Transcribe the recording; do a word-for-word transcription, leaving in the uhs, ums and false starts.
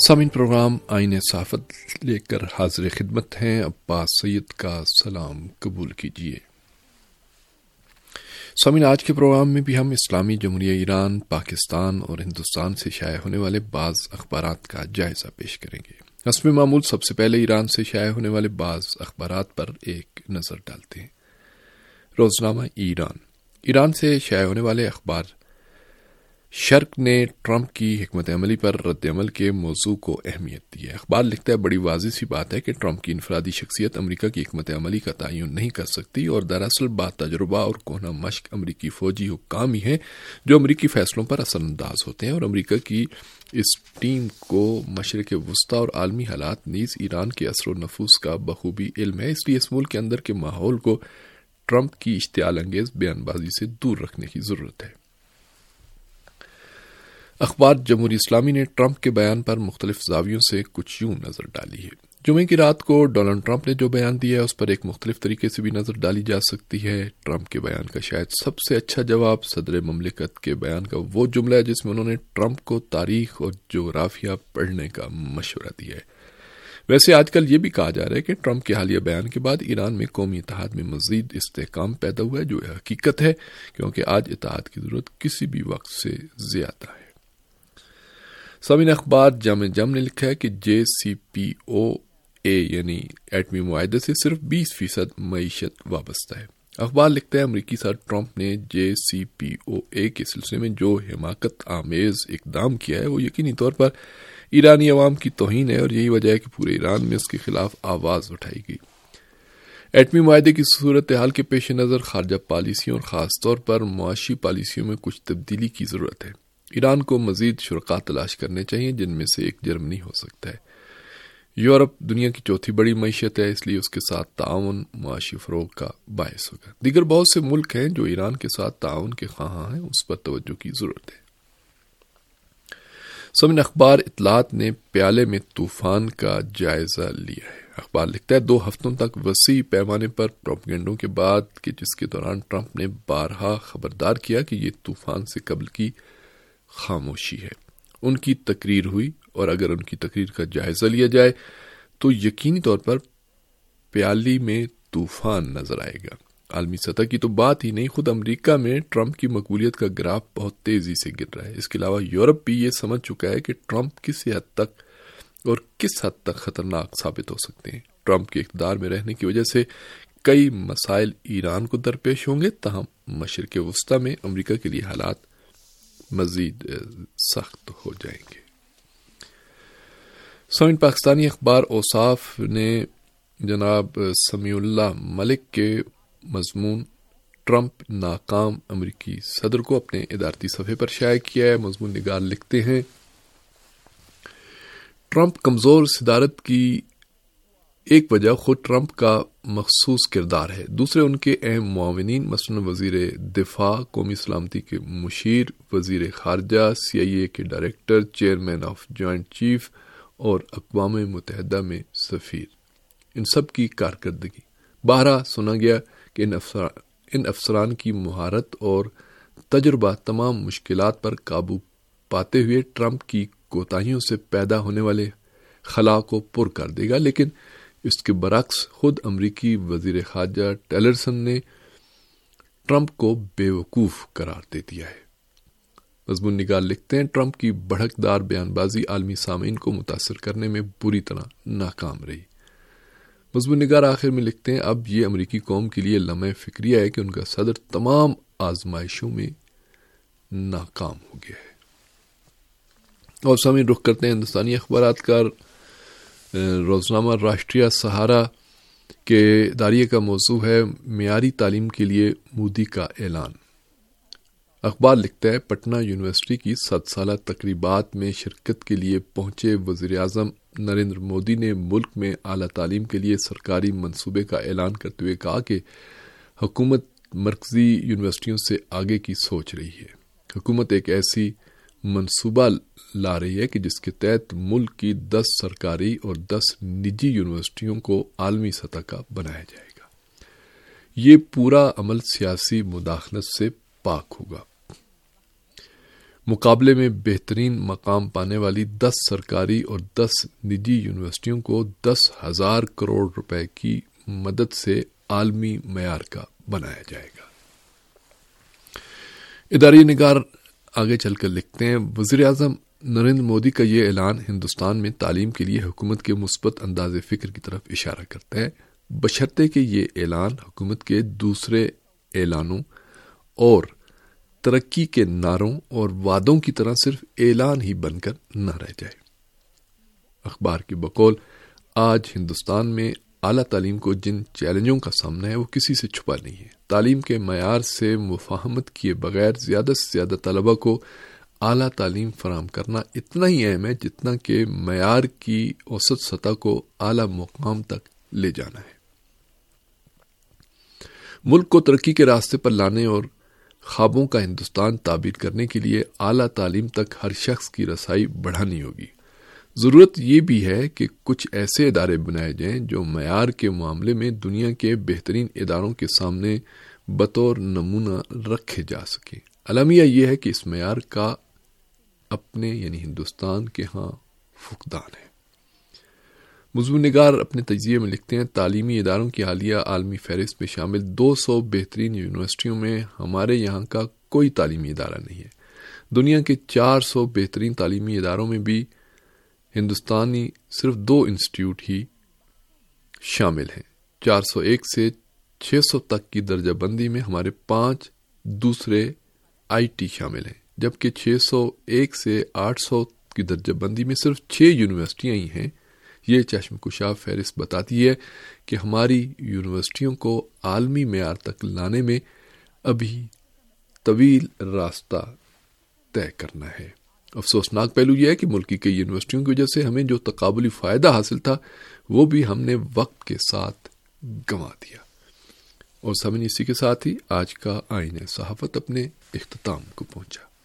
سامعین، پروگرام آئین صحافت لے کر حاضر خدمت ہیں. عباس سید کا سلام قبول کیجیے. سامعین، آج کے پروگرام میں بھی ہم اسلامی جمہوریہ ایران، پاکستان اور ہندوستان سے شائع ہونے والے بعض اخبارات کا جائزہ پیش کریں گے. حسب معمول سب سے پہلے ایران سے شائع ہونے والے بعض اخبارات پر ایک نظر ڈالتے ہیں. روزنامہ ایران. ایران سے شائع ہونے والے اخبار. شرق نے ٹرمپ کی حکمت عملی پر رد عمل کے موضوع کو اہمیت دی ہے. اخبار لکھتا ہے، بڑی واضح سی بات ہے کہ ٹرمپ کی انفرادی شخصیت امریکہ کی حکمت عملی کا تعین نہیں کر سکتی، اور دراصل با تجربہ اور کہنہ مشق امریکی فوجی حکام ہی ہیں جو امریکی فیصلوں پر اثر انداز ہوتے ہیں، اور امریکہ کی اس ٹیم کو مشرق وسطی اور عالمی حالات نیز ایران کے اثر و نفوذ کا بخوبی علم ہے. اس لیے اس ملک کے اندر کے ماحول کو ٹرمپ کی اشتعال انگیز بیان بازی سے دور رکھنے کی ضرورت ہے. اخبار جمہوری اسلامی نے ٹرمپ کے بیان پر مختلف زاویوں سے کچھ یوں نظر ڈالی ہے. جمعے کی رات کو ڈونلڈ ٹرمپ نے جو بیان دیا ہے اس پر ایک مختلف طریقے سے بھی نظر ڈالی جا سکتی ہے. ٹرمپ کے بیان کا شاید سب سے اچھا جواب صدر مملکت کے بیان کا وہ جملہ ہے جس میں انہوں نے ٹرمپ کو تاریخ اور جغرافیہ پڑھنے کا مشورہ دیا ہے. ویسے آج کل یہ بھی کہا جا رہا ہے کہ ٹرمپ کے حالیہ بیان کے بعد ایران میں قومی اتحاد میں مزید استحکام پیدا ہوا ہے، جو حقیقت ہے، کیونکہ آج اتحاد کی ضرورت کسی بھی وقت سے زیادہ ہے. سامعین، اخبار جامع جم نے لکھا ہے کہ جے سی پی او اے یعنی ایٹمی معاہدے سے صرف بیس فیصد معیشت وابستہ ہے. اخبار لکھتا ہے، امریکی صدر ٹرمپ نے جے سی پی او اے کے سلسلے میں جو حماقت آمیز اقدام کیا ہے وہ یقینی طور پر ایرانی عوام کی توہین ہے، اور یہی وجہ ہے کہ پورے ایران میں اس کے خلاف آواز اٹھائی گئی. ایٹمی معاہدے کی صورتحال کے پیش نظر خارجہ پالیسیوں اور خاص طور پر معاشی پالیسیوں میں کچھ تبدیلی کی ضرورت ہے. ایران کو مزید شرکاء تلاش کرنے چاہیے، جن میں سے ایک جرمنی ہو سکتا ہے. یورپ دنیا کی چوتھی بڑی معیشت ہے، اس لیے اس کے ساتھ تعاون معاشی فروغ کا باعث ہوگا. دیگر بہت سے ملک ہیں جو ایران کے ساتھ تعاون کے خواہاں ہیں، اس پر توجہ کی ضرورت ہے. سمن اخبار اطلاعات نے پیالے میں طوفان کا جائزہ لیا ہے. اخبار لکھتا ہے، دو ہفتوں تک وسیع پیمانے پر پروپیگنڈوں کے بعد کہ جس کے دوران ٹرمپ نے بارہا خبردار کیا کہ یہ طوفان سے قبل کی خاموشی ہے، ان کی تقریر ہوئی، اور اگر ان کی تقریر کا جائزہ لیا جائے تو یقینی طور پر پیالی میں طوفان نظر آئے گا. عالمی سطح کی تو بات ہی نہیں، خود امریکہ میں ٹرمپ کی مقبولیت کا گراف بہت تیزی سے گر رہا ہے. اس کے علاوہ یورپ بھی یہ سمجھ چکا ہے کہ ٹرمپ کس حد تک اور کس حد تک خطرناک ثابت ہو سکتے ہیں. ٹرمپ کے اقتدار میں رہنے کی وجہ سے کئی مسائل ایران کو درپیش ہوں گے، تاہم مشرق وسطی میں امریکہ کے لیے حالات مزید سخت ہو جائیں گے. سامعین، پاکستانی اخبار اوصاف نے جناب سمیع اللہ ملک کے مضمون ٹرمپ ناکام امریکی صدر کو اپنے ادارتی صفحے پر شائع کیا ہے. مضمون نگار لکھتے ہیں، ٹرمپ کمزور صدارت کی ایک وجہ خود ٹرمپ کا مخصوص کردار ہے، دوسرے ان کے اہم معاونین مثلا وزیر دفاع، قومی سلامتی کے مشیر، وزیر خارجہ، سی آئی اے کے director, chairman of joint chief اور اقوام متحدہ میں سفیر، ان سب کی کارکردگی. بارہا سنا گیا کہ ان, افسر ان افسران کی مہارت اور تجربہ تمام مشکلات پر قابو پاتے ہوئے ٹرمپ کی کوتاہیوں سے پیدا ہونے والے خلا کو پر کر دے گا. لیکن اس کے برعکس خود امریکی وزیر خارجہ ٹیلرسن نے ٹرمپ کو بے وقوف قرار دے دیا ہے. مضمون نگار لکھتے ہیں، ٹرمپ کی بھڑکدار بیان بازی عالمی سامعین کو متاثر کرنے میں بری طرح ناکام رہی. مضمون نگار آخر میں لکھتے ہیں، اب یہ امریکی قوم کے لیے لمحہ فکریہ ہے کہ ان کا صدر تمام آزمائشوں میں ناکام ہو گیا ہے. اور سامعین، رخ کرتے ہیں ہندوستانی اخبارات کا. روزنامہ راشٹریہ سہارا کے داریے کا موضوع ہے معیاری تعلیم کے لیے مودی کا اعلان. اخبار لکھتا ہے، پٹنہ یونیورسٹی کی صد سالہ تقریبات میں شرکت کے لیے پہنچے وزیر اعظم نریندر مودی نے ملک میں اعلیٰ تعلیم کے لیے سرکاری منصوبے کا اعلان کرتے ہوئے کہا کہ حکومت مرکزی یونیورسٹیوں سے آگے کی سوچ رہی ہے. حکومت ایک ایسی منصوبہ لا رہی ہے کہ جس کے تحت ملک کی دس سرکاری اور دس نجی یونیورسٹیوں کو عالمی سطح کا بنایا جائے گا. یہ پورا عمل سیاسی مداخلت سے پاک ہوگا. مقابلے میں بہترین مقام پانے والی دس سرکاری اور دس نجی یونیورسٹیوں کو دس ہزار کروڑ روپے کی مدد سے عالمی معیار کا بنایا جائے گا۔ ادارے نگار آگے چل کر لکھتے ہیں، وزیر اعظم نریندر مودی کا یہ اعلان ہندوستان میں تعلیم کے لیے حکومت کے مثبت انداز فکر کی طرف اشارہ کرتا ہے، بشرطے کہ یہ اعلان حکومت کے دوسرے اعلانوں اور ترقی کے نعروں اور وعدوں کی طرح صرف اعلان ہی بن کر نہ رہ جائے۔ اخبار کی بقول آج ہندوستان میں اعلیٰ تعلیم کو جن چیلنجوں کا سامنا ہے وہ کسی سے چھپا نہیں ہے۔ تعلیم کے معیار سے مفاہمت کیے بغیر زیادہ سے زیادہ طلبہ کو اعلیٰ تعلیم فراہم کرنا اتنا ہی اہم ہے جتنا کہ معیار کی اوسط سطح کو اعلیٰ مقام تک لے جانا ہے۔ ملک کو ترقی کے راستے پر لانے اور خوابوں کا ہندوستان تعبیر کرنے کے لیے اعلیٰ تعلیم تک ہر شخص کی رسائی بڑھانی ہوگی۔ ضرورت یہ بھی ہے کہ کچھ ایسے ادارے بنائے جائیں جو معیار کے معاملے میں دنیا کے بہترین اداروں کے سامنے بطور نمونہ رکھے جا سکیں۔ المیہ یہ ہے کہ اس معیار کا اپنے یعنی ہندوستان کے ہاں فقدان ہے۔ مضمون نگار اپنے تجزیے میں لکھتے ہیں، تعلیمی اداروں کی حالیہ عالمی فہرست میں شامل دو سو بہترین یونیورسٹیوں میں ہمارے یہاں کا کوئی تعلیمی ادارہ نہیں ہے۔ دنیا کے چار سو بہترین تعلیمی اداروں میں بھی ہندوستانی صرف دو انسٹیٹیوٹ ہی شامل ہیں۔ چار سو ایک سے چھ سو تک کی درجہ بندی میں ہمارے پانچ دوسرے آئی ٹی شامل ہیں، جبکہ چھ سو ایک سے آٹھ سو کی درجہ بندی میں صرف چھ یونیورسٹیاں ہی ہیں۔ یہ چشم کشا فہرست بتاتی ہے کہ ہماری یونیورسٹیوں کو عالمی معیار تک لانے میں ابھی طویل راستہ طے کرنا ہے۔ افسوسناک پہلو یہ ہے کہ ملک کی کئی یونیورسٹیوں کی وجہ سے ہمیں جو تقابلی فائدہ حاصل تھا وہ بھی ہم نے وقت کے ساتھ گنوا دیا۔ اور سامعین، اسی کے ساتھ ہی آج کا آئین صحافت اپنے اختتام کو پہنچا۔